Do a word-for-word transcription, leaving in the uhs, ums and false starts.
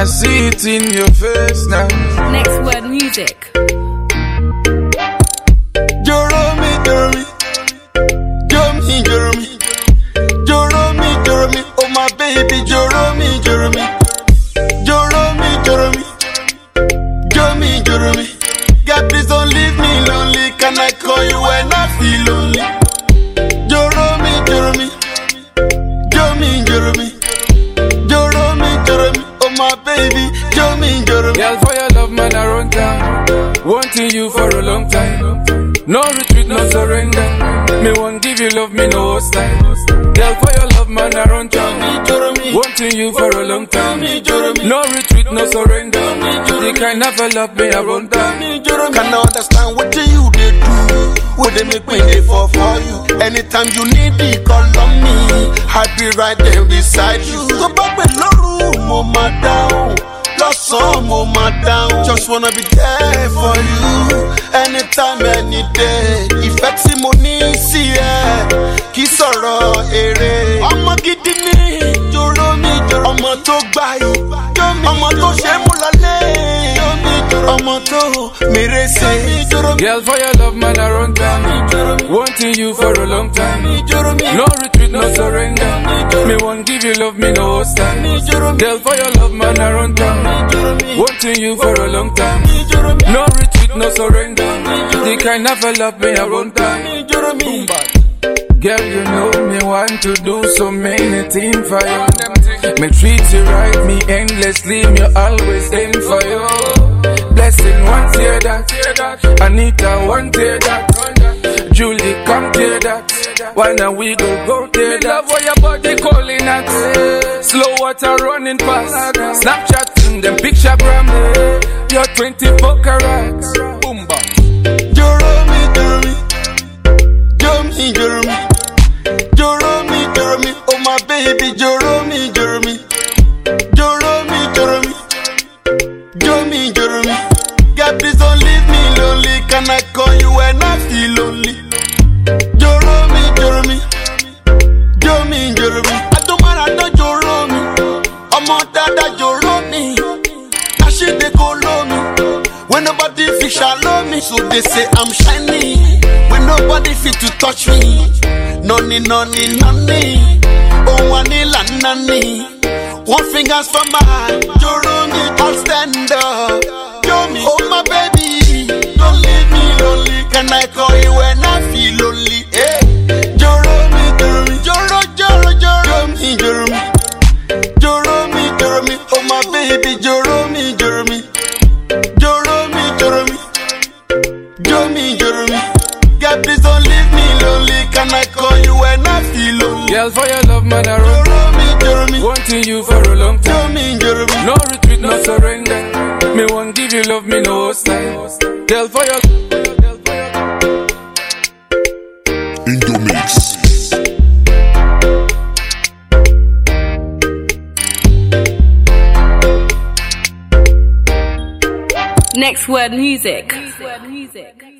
I see it in your face now. Next Word Music. Joromi, Joromi, Joromi, Joromi, Joromi, Joromi, oh my baby, Joromi, Joromi, Joromi, Joromi, Joromi, Joromi. God, please don't leave me lonely. Can I call you when I feel lonely? Joromi, Joromi, Joromi, Joromi, Joromi, Joromi, oh my baby, Joromi, Joromi. Girl, for your love, man, I run down. Wanting you for a long time. No retreat, no surrender. Me won't give you love, me no hostile. Girl, for your love, man, I run down. Wanting you for a long time. No retreat, no surrender. The kind of a love me I run down. Can I understand what you they do? What they make me they fall for you? Anytime you need it, call on me. I'll be right there beside you. Go back below, mama down. Lost some mama down. Just wanna be there for you. Anytime, any day. Effective money, see ya. Kiss or ere. I'ma get the knee. Joromi, I'ma talk by you. I'ma talk shemulale. I'ma talk mirese. Girl, for your love, man, I run down. Wanting you for a long time. No retreat, no surrender. Me won't give you love, me no hostile. Girl, for your love, man, I run down. Wanting you for a long time. No retreat, no surrender. The kind of a love me I run down. Girl, you know me want to do so many things for you. Me treat you right, me endlessly, me always aim for you. Blessing, one tear that. Anita, one tear that. Julie, come tear that. Why now we go, go tear that. Love what your body calling at. Slow water running fast. Snapchat, them picture gram. You're twenty-four carats. Boomba. Joromi, Joromi, Joromi, Joromi, Joromi, Joromi, oh my baby, Joromi, Joromi, Joromi, Joromi, Joromi, Joromi. God, please don't leave me lonely. Can I call you when I feel lonely? Joromi, Joromi, Joromi, Joromi. I don't mind, I don't Joromi. I'm on that Joromi. I should they call me. When nobody fit shallow me, so they say I'm shiny. When nobody fit to touch me, noni, noni, noni. Oh, wanila, nani. One finger's for my Joromi, I'll stand up. Joromi, oh my baby, don't leave me lonely. Can I call you when I feel lonely? Eh? Joromi, Joromi, Joro, Joro, Joromi, Joromi, Joromi, Joromi, oh my baby, Joromi, Joromi, Joromi, Joromi, Joromi, Joromi. God, please don't leave me lonely. Can I call you when I feel lonely? Girl, for your love, man, I run. Joromi, Joromi, Wanting you for a long time. Joromi, Joromi. No retreat, no surrender. Me won't give you love, me no hostile. Girl, for your In the mix. Next Word Music. Next Word Music.